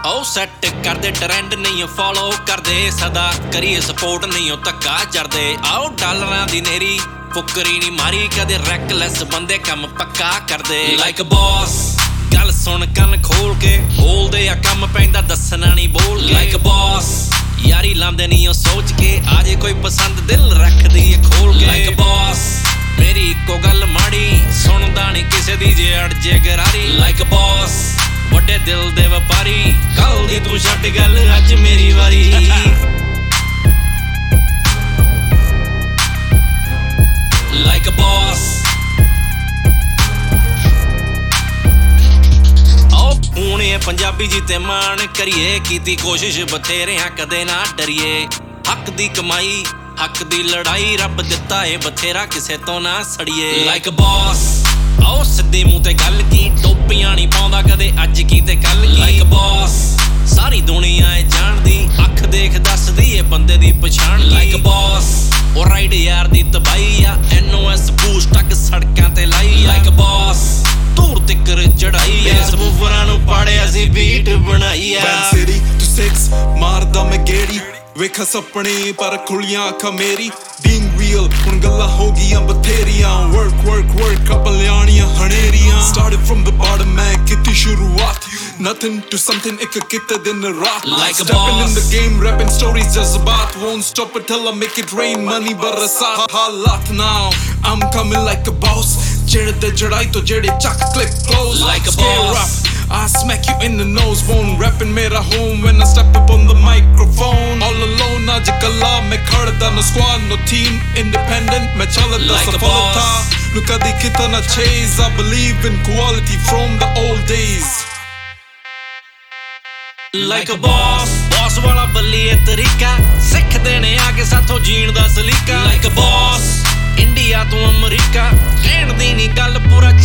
ਉਹ ਸੈੱਟ ਕਰਦੇ ਟ੍ਰੈਂਡ ਨਹੀਂ ਫੋਲੋ ਕਰਦੇ ਸਦਾ ਕਰੀਏ ਸਪੋਰਟ ਨਹੀਂ ਉਹ ਧੱਕਾ ਜਰਦੇ ਆਓ ਡਾਲਰਾਂ ਦੀ ਨੇਰੀ ਫੁਕਰੀ ਨਹੀਂ ਮਾਰੀ ਕਦੇ ਰੈਕਲੈਸ ਬੰਦੇ ਕੰਮ ਪੱਕਾ ਕਰਦੇ ਲਾਈਕ ਬੌਸ ਗੱਲ ਸੁਣ ਕੰਨ ਖੋਲ ਕੇ ਬੋਲਦੇ ਆ ਕੰਮ ਪੈਂਦਾ ਦੱਸਣਾ ਨਹੀਂ ਬੋਲ ਕੇ ਲਾਈਕ ਬੌਸ ਯਾਰੀ ਲਾਂਦੇ ਨਹੀਂ ਉਹ ਸੋਚ ਕੇ ਆ ਜੇ ਕੋਈ ਪਸੰਦ ਦਿਲ ਰੱਖਦੀ ਏ ਖੋਲ ਕੇ ਲਾਈਕ ਬੌਸ ਮੇਰੀ ਇੱਕੋ ਗੱਲ ਮਾੜੀ ਸੁਣਦਾ ਨਹੀਂ ਕਿਸੇ ਦੀ ਜੇ ਅੜ ਜੇ ਗਰਾਰੀ ਲਾਈਕ ਬੌਸ ਵੱਡੇ ਦਿਲ ਦੇ ਵਪਾਰੀ ਕੱਲ ਦੀ ਤੂੰ ਛੱਡ ਗੱਲ ਅੱਜ ਮੇਰੀ ਵਾਰੀ ਲਾਈਕ ਬੌਸ ਹੁਣ ਇਹ ਪੰਜਾਬੀ ਜੀ ਤੇ ਮਾਣ ਕਰੀਏ ਕੀਤੀ ਕੋਸ਼ਿਸ਼ ਬਥੇਰਿਆਂ ਕਦੇ ਨਾ ਡਰੀਏ ਹੱਕ ਦੀ ਕਮਾਈ ਹੱਕ ਦੀ ਲੜਾਈ ਰੱਬ ਦਿੱਤਾ ਏ ਬਥੇਰਾ ਕਿਸੇ ਤੋਂ ਨਾ ਸੜੀਏ ਲਾਈਕ ਬੌਸ ਆਓ ਸਿੱਧੇ ਮੂੰਹ ਤੇ ਗੱਲ ਕੀ ਟੋਪੀਆਂ ਨਹੀਂ ਪਾਉਂਦਾ ਕਦੇ ਅੱਜ ਕੀ ਤੇ ਕੱਲ ਕੀ ਲਾਈਕ ਬੌਸ ਸਾਰੀ ਦੁਨੀਆ ਏ ਜਾਣਦੀ ਅੱਖ ਦੇਖ ਦੱਸਦੀ ਏ ਬੰਦੇ ਦੀ ਪਛਾਣ ਲਾਈਕ ਬੌਸ ਉਹ ਰਾਈਡ ਯਾਰ ਦੀ ਤਬਾਈ ਆ NOS ਬੂਸਟ ਤੱਕ ਸੜਕਾਂ ਤੇ ਲਾਈ ਲਾਈਕ ਬੌਸ ਧੂੜ ਤਿੱਕਰ ਚੜਾਈ ਆ ਸਬੂਫਰਾਂ ਨੂੰ ਪਾੜਿਆ ਸੀ ਬੀਟ ਬਣਾਈ ਆ ਸਿਟੀ to 6 ਮਾਰਦਾ ਮੈਂ ਗੇੜੀ ਵੇਖਾ ਸੁਪਨੇ ਪਰ ਖੁੱਲੀਆਂ ਅੱਖਾਂ ਮੇਰੀ being real ਹੁਣ ਗੱਲਾਂ ਹੋ ਗਈਆਂ ਬਥੇਰੀਆਂ work couple ਲਿਆਣੀਆਂ ਹਨੇਰੀਆਂ started from the bottom ਮੈਂ ਕੀਤੀ ਸ਼ੁਰੂਆਤ nothing to something ਇੱਕ ਕਿਤੇ ਦਿਨ ਰਾਤ like a stepping in the boss game rapping stories jazbat won't stop until I make it rain money barasat ਹਾਲਾਤ now I'm coming like a boss ਜਿਹੜੇ ਤੇ ਚੜਾਈ ਤੋਂ ਜਿਹੜੇ ਚੱਕ clip close like a boss I smack you in the nose bone rapping mera home when I step up on the microphone all alone ਅੱਜ ਕੱਲਾ ਮੈਂ ਖੜਦਾ no squad no team independent ਮੈਂ ਚੱਲਦਾ like a ਸਫਲਤਾ boss ਨੂੰ ਕਦੀ ਕਿਤੇ ਨਾ chase I believe in quality from the old days like a boss boss ਵਾਲਾ ਬੱਲੀਏ ਤਰੀਕਾ ਸਿੱਖਦੇ ਨੇ ਆ ਕੇ ਸਾਥੋਂ ਜੀਣ ਦਾ ਸਲੀਕਾ like a boss ਇੰਡੀਆ ਤੋਂ ਅਮਰੀਕਾ ਕਹਿਣ ਦੀ ਨਹੀਂ ਗੱਲ ਪੂਰਾ